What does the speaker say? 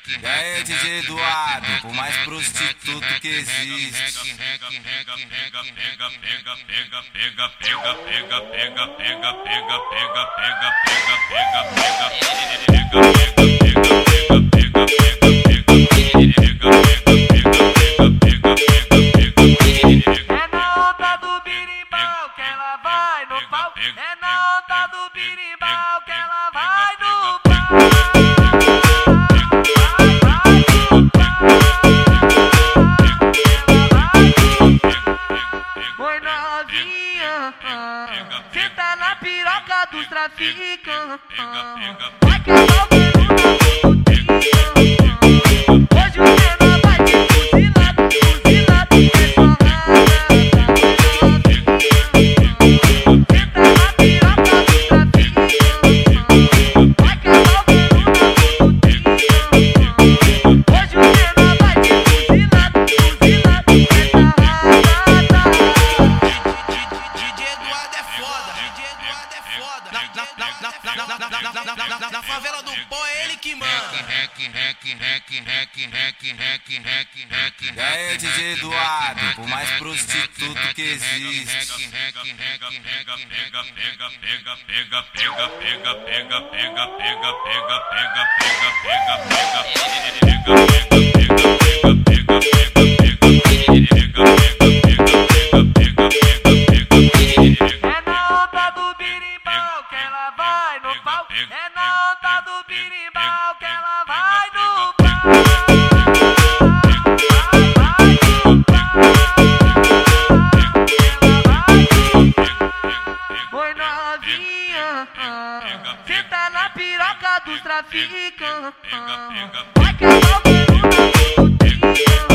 E aí, DJ Eduardo, o mais prostituto que existe. É na onda do birimbau que ela vai no pau. É na onda do birimbau que ela vai no pau. Oi novinha, senta na piroca dos traficantes. Vai que eu vou hoje o menor vai te fuzilado, fuzilado, é só senta na piroca dos traficantes. Vai que eu vou hoje o menor vai te fuzilado, fuzilado, é DJ Eduardo é foda, DJ Eduardo é foda. Na favela do pó é ele que manda. E aí, DJ Eduardo, o mais prostituto que existe. É na onda do birimbau que ela vai no pau. É na onda do birimbau que ela vai no pau. Oi novinha, senta na piroca dos traficantes. Vai que eu vou